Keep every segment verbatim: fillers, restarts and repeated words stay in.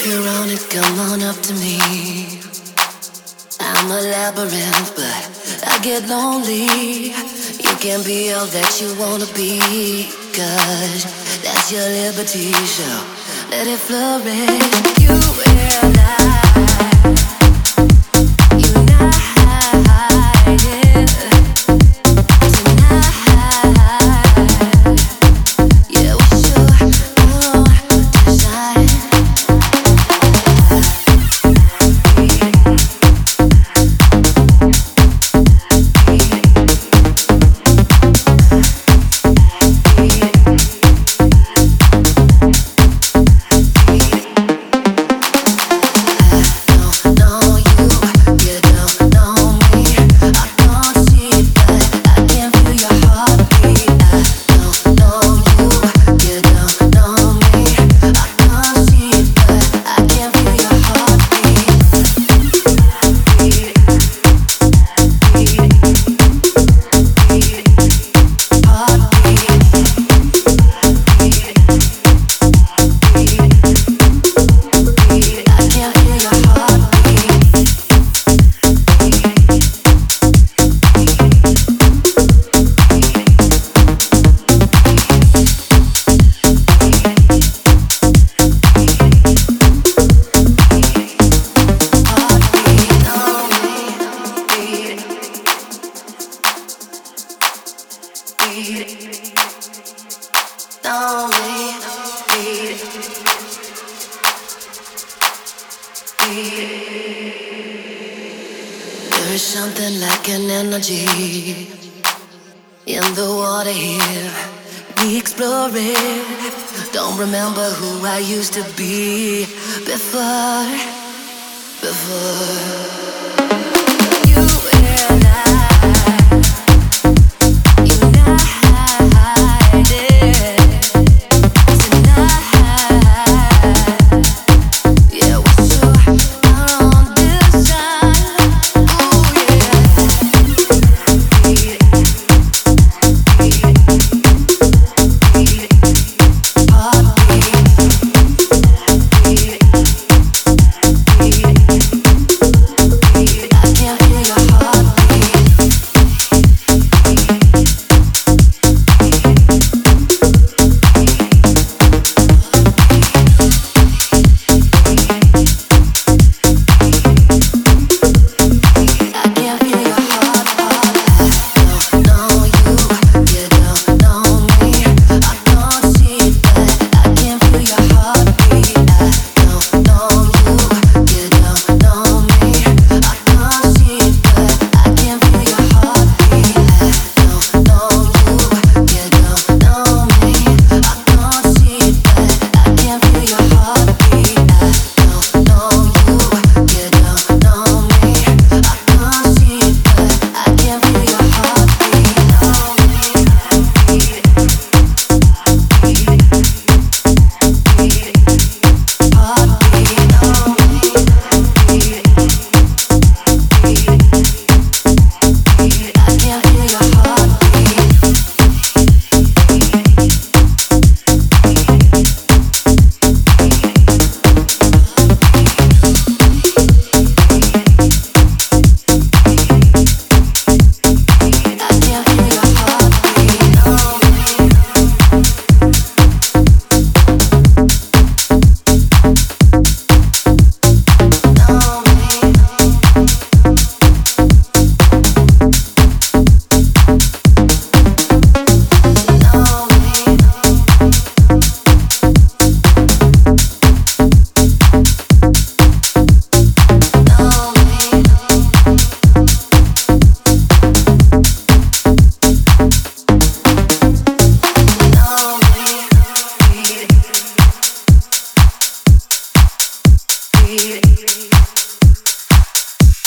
If you're on it, come on up to me. I'm a labyrinth, but I get lonely. You can be all that you wanna be, cause that's your liberty, so let it flourish. You and I, there is something like an energy in the water here. We explore it. Don't remember who I used to be before, before. You and I.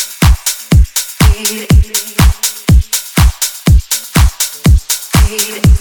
Need it.